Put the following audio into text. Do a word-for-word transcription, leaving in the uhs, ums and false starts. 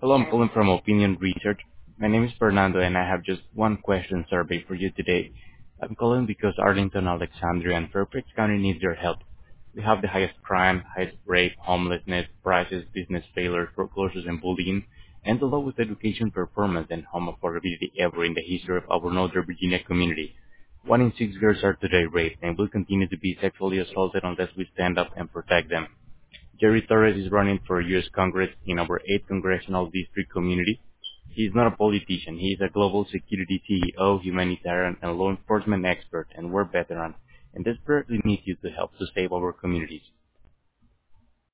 Hello, I'm calling from Opinion Research. My name is Fernando, and I have just one question survey for you today. I'm calling because Arlington, Alexandria, and Fairfax County needs your help. We have the highest crime, highest rape, homelessness, prices, business failures, foreclosures, and bullying, and the lowest education performance and home affordability ever in the history of our Northern Virginia community. One in six girls are today raped and will continue to be sexually assaulted unless we stand up and protect them. Jerry Torres is running for U S Congress in our eighth Congressional District community. He is not a politician. He is a global security C E O, humanitarian, and law enforcement expert and war veteran, and desperately needs you to help to save our communities.